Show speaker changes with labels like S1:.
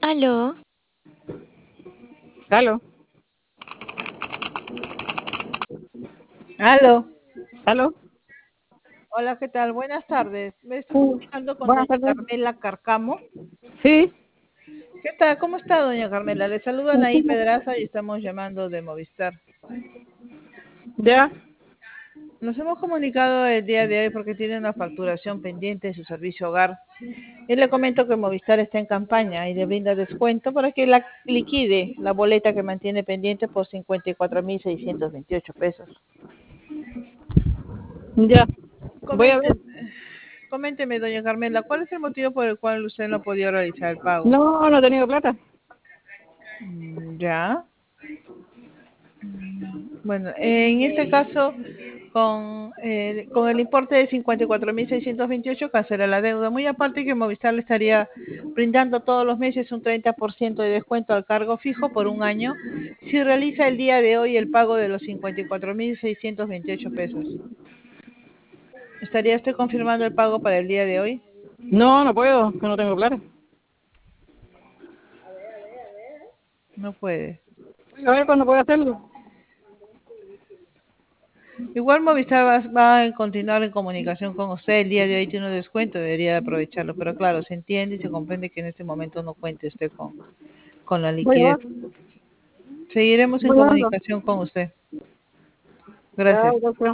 S1: Aló,
S2: Aló,
S3: Aló.
S2: aló.
S3: Hola, ¿qué tal? Buenas tardes. Me estoy comunicando con
S2: Buenas
S3: doña
S2: tardes.
S3: Carmela Carcamo.
S2: Sí,
S3: ¿Qué tal? ¿Cómo está, doña Carmela? Le saluda Naí Pedraza y estamos llamando de Movistar.
S2: ya,
S3: Nos hemos comunicado el día de hoy porque tiene una facturación pendiente de su servicio hogar. Y le comento que Movistar está en campaña y le brinda descuento para que la liquide la boleta que mantiene pendiente por 54.628 pesos.
S2: ya. Voy a ver.
S3: Coménteme, coménteme, doña Carmela, ¿cuál es el motivo por el cual usted no ha podido realizar el pago?
S2: No, no he tenido plata.
S3: Ya. Bueno, en este caso, con el importe de 54.628 cancela la deuda. Muy aparte que Movistar le estaría brindando todos los meses un 30% de descuento al cargo fijo por un año si realiza el día de hoy el pago de los 54.628 pesos. ¿Estaría usted confirmando el pago para el día de hoy?
S2: No, no puedo, que no tengo plata.
S3: No puede.
S2: A ver cuándo puedo hacerlo.
S3: Igual Movistar va a continuar en comunicación con usted. El día de hoy tiene un descuento, debería de aprovecharlo. Pero claro, se entiende y se comprende que en este momento no cuente usted con la
S2: Voy a
S3: liquidez.
S2: ver,
S3: Seguiremos en
S2: voy a verlo.
S3: comunicación con usted.
S2: Ya,
S3: Gracias.
S2: gracias.